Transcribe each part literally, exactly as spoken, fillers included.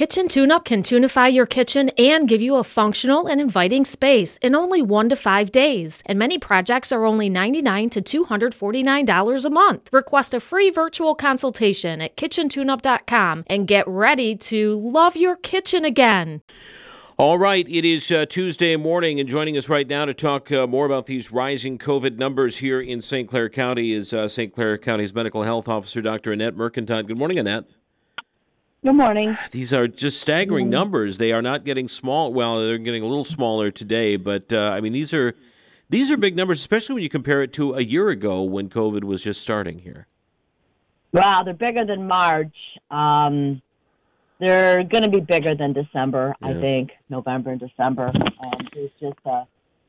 Kitchen Tune-Up can tunify your kitchen and give you a functional and inviting space in only one to five days. And many projects are only ninety-nine dollars to two hundred forty-nine dollars a month. Request a free virtual consultation at kitchen tune up dot com and get ready to love your kitchen again. All right, it is uh, Tuesday morning, and joining us right now to talk uh, more about these rising COVID numbers here in Saint Clair County is uh, Saint Clair County's Medical Health Officer, Doctor Annette Mercantile. Good morning, Annette. Good morning. These are just staggering mm-hmm. numbers. They are not getting small. Well, they're getting a little smaller today, but uh, I mean, these are these are big numbers, especially when you compare it to a year ago when COVID was just starting here. Wow, they're bigger than March. Um, they're going to be bigger than December, yeah. I think, November and December. Um, there's just a,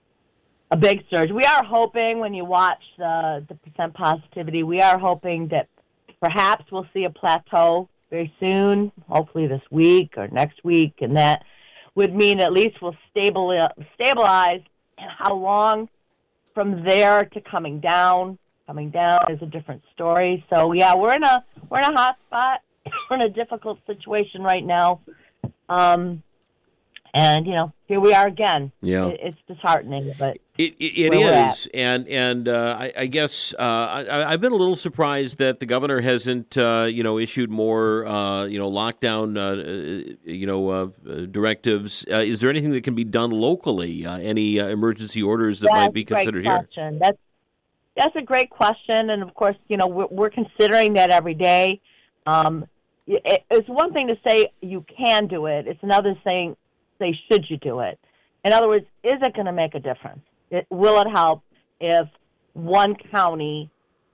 a big surge. We are hoping, when you watch the, the percent positivity, we are hoping that perhaps we'll see a plateau very soon, hopefully this week or next week, and that would mean at least we'll stabilize. stabilize. How long from there to coming down? Coming down is a different story. So yeah, we're in a we're in a hot spot. We're in a difficult situation right now, um, and you know, here we are again. Yeah, it, it's disheartening, but it it, it is, and and uh, I, I guess uh, I, I've been a little surprised that the governor hasn't uh, you know issued more uh, you know lockdown uh, you know uh, directives. Uh, is there anything that can be done locally? Uh, any uh, emergency orders that That's might be considered here? That's that's a great question, and of course, you know, we're, we're considering that every day. Um, it, it's one thing to say you can do it; it's another thing say should you do it. In other words, is it going to make a difference? It, will it help if one county,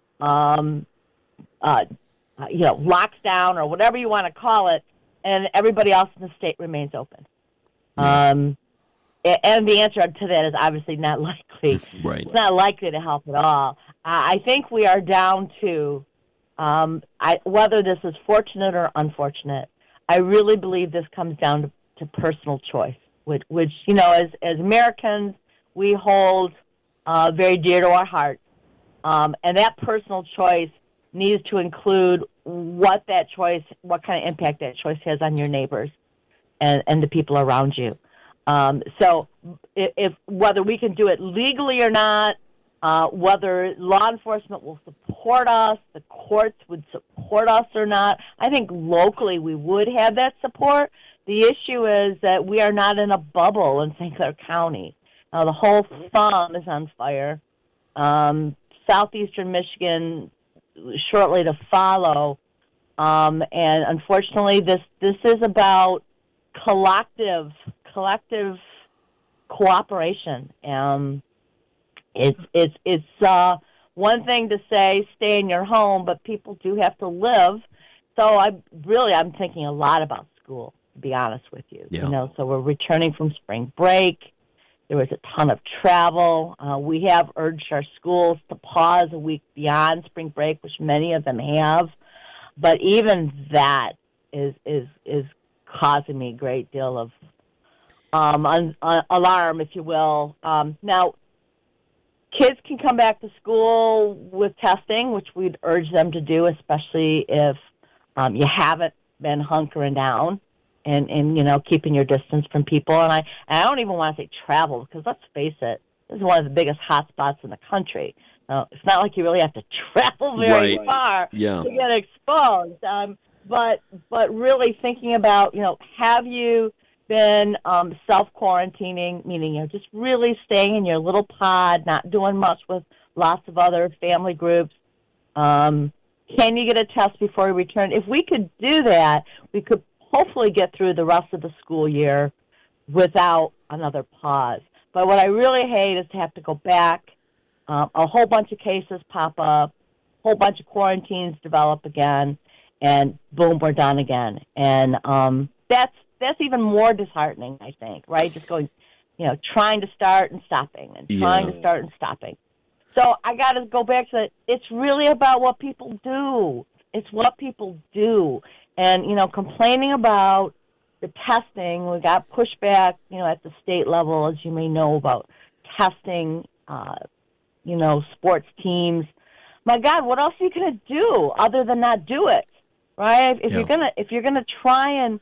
um, uh, you know, locks down or whatever you want to call it, and everybody else in the state remains open? Yeah. Um, and the answer to that is obviously not likely. Right. It's not likely to help at all. I think we are down to um, I, whether this is fortunate or unfortunate. I really believe this comes down to, to personal choice, which, which you know, as as Americans, we hold uh, very dear to our hearts. Um, and that personal choice needs to include what that choice, what kind of impact that choice has on your neighbors and, and the people around you. Um, so if, if whether we can do it legally or not, uh, whether law enforcement will support us, the courts would support us or not, I think locally we would have that support. The issue is that we are not in a bubble in Saint Clair County. Now, the whole thumb is on fire. Um, southeastern Michigan shortly to follow. Um, and unfortunately, this, this is about collective, collective cooperation. Um, it's, it's, it's uh, one thing to say, stay in your home, but people do have to live. So I really, I'm thinking a lot about school, to be honest with you. Yeah. You know, so we're returning from spring break. There was a ton of travel. Uh, we have urged our schools to pause a week beyond spring break, which many of them have. But even that is is is causing me a great deal of um, un, uh, alarm, if you will. Um, now, kids can come back to school with testing, which we'd urge them to do, especially if um, you haven't been hunkering down. And, and, you know, keeping your distance from people. And I and I don't even want to say travel, because let's face it, this is one of the biggest hot spots in the country. Now, it's not like you really have to travel very right. far yeah. to get exposed. Um, but but really thinking about, you know, have you been um, self-quarantining, meaning you're just really staying in your little pod, not doing much with lots of other family groups? Um, can you get a test before you return? If we could do that, we could hopefully get through the rest of the school year without another pause. But what I really hate is to have to go back, um, a whole bunch of cases pop up, a whole bunch of quarantines develop again, and boom, we're done again. And um, that's that's even more disheartening, I think, right? Just going, you know, trying to start and stopping, and yeah. trying to start and stopping. So I got to go back to it. It's really about what people do. It's what people do. And, you know, complaining about the testing, we got pushback, you know, at the state level, as you may know, about testing, uh, you know, sports teams. My God, what else are you going to do other than not do it, right? If yeah. you're gonna, if you're gonna try and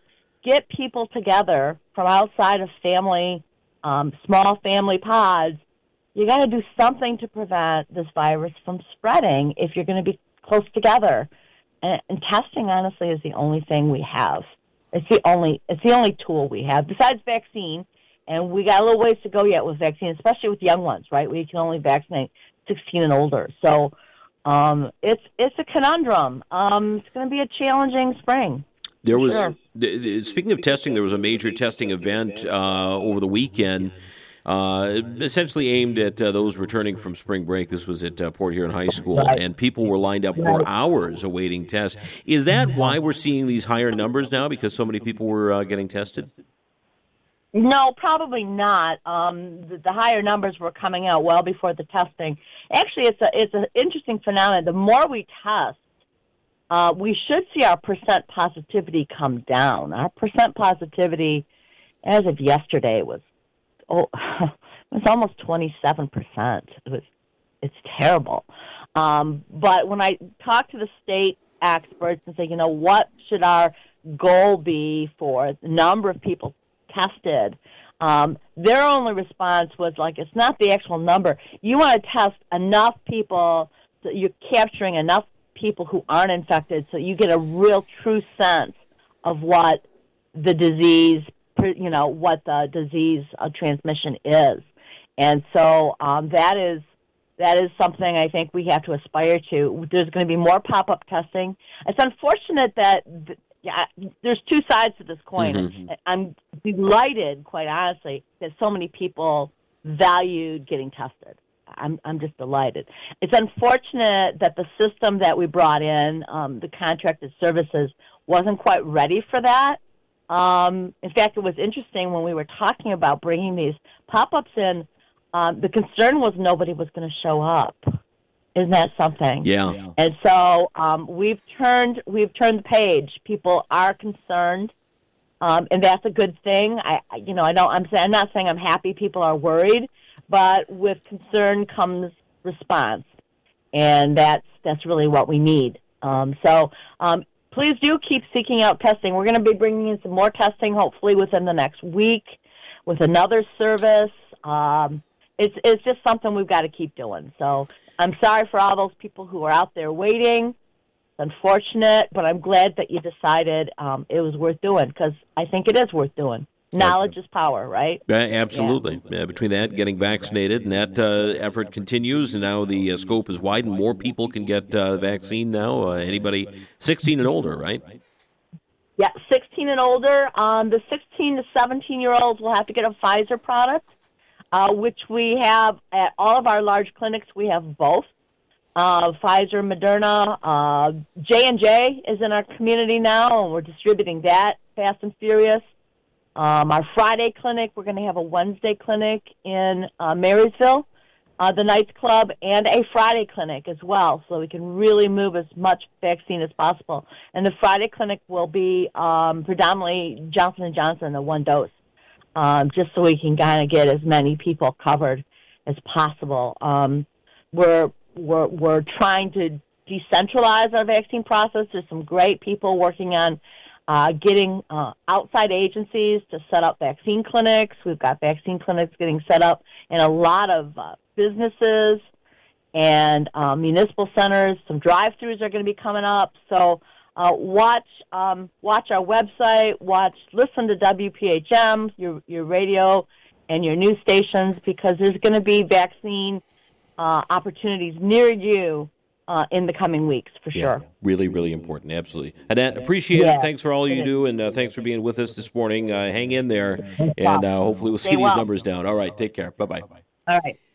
get people together from outside of family, um, small family pods. You got to do something to prevent this virus from spreading if you're going to be close together. And, and testing, honestly, is the only thing we have. It's the only it's the only tool we have besides vaccine. And we got a little ways to go yet with vaccine, especially with young ones, right? We can only vaccinate sixteen and older. So um, it's it's a conundrum. Um, it's going to be a challenging spring. There was, sure. Speaking of testing, there was a major testing event uh, over the weekend, uh, essentially aimed at uh, those returning from spring break. This was at uh, Port Huron High School, right. and people were lined up for right. hours awaiting tests. Is that why we're seeing these higher numbers now, because so many people were uh, getting tested? No, probably not. Um, the, the higher numbers were coming out well before the testing. Actually, it's a it's an interesting phenomenon. The more we test, uh, we should see our percent positivity come down. Our percent positivity, as of yesterday, was oh, it was almost twenty-seven percent. It was it's terrible. Um, but when I talk to the state experts and say, you know, what should our goal be for the number of people tested, um, their only response was like, it's not the actual number. You want to test enough people so you're capturing enough people who aren't infected so you get a real true sense of what the disease, you know, what the disease uh, transmission is. And so um, that is that is something I think we have to aspire to. There's going to be more pop-up testing. It's unfortunate that th- Yeah, there's two sides to this coin. Mm-hmm. I'm delighted, quite honestly, that so many people valued getting tested. I'm I'm just delighted. It's unfortunate that the system that we brought in, um, the contracted services, wasn't quite ready for that. Um, in fact, it was interesting when we were talking about bringing these pop-ups in, um, the concern was nobody was going to show up. Isn't that something? Yeah. And so um, we've turned we've turned the page. People are concerned, um, and that's a good thing. I, you know, I don't. I'm saying I'm not saying I'm happy. People are worried, but with concern comes response, and that's that's really what we need. Um, so um, please do keep seeking out testing. We're going to be bringing in some more testing, hopefully within the next week, with another service. Um, it's it's just something we've got to keep doing. So. I'm sorry for all those people who are out there waiting. It's unfortunate, but I'm glad that you decided um, it was worth doing, because I think it is worth doing. Knowledge okay. is power, right? Uh, absolutely. Yeah. Uh, between that, getting vaccinated, and that uh, effort continues, and now the uh, scope is widened. More people can get uh, vaccine now. Uh, anybody sixteen and older, right? Yeah, sixteen and older. Um, the sixteen to seventeen-year-olds will have to get a Pfizer product. Uh, which we have at all of our large clinics. We have both, uh, Pfizer, Moderna. Uh, J and J is in our community now, and we're distributing that fast and furious. Um, our Friday clinic, we're going to have a Wednesday clinic in uh, Marysville, uh, the Knights Club, and a Friday clinic as well, so we can really move as much vaccine as possible. And the Friday clinic will be um, predominantly Johnson and Johnson, the one dose. Um, just so we can kind of get as many people covered as possible. Um, we're, we're, we're trying to decentralize our vaccine process. There's some great people working on uh, getting uh, outside agencies to set up vaccine clinics. We've got vaccine clinics getting set up in a lot of uh, businesses and uh, municipal centers. Some drive-thrus are going to be coming up. So Uh, watch um, watch our website, watch, listen to W P H M, your your radio, and your news stations, because there's going to be vaccine uh, opportunities near you uh, in the coming weeks, for yeah, sure. Really, really important, absolutely. Annette, appreciate yeah. it. Thanks for all you do, and uh, thanks for being with us this morning. Uh, hang in there, No and uh, hopefully we'll see Stay these well. numbers down. All right, take care. Bye-bye. All right.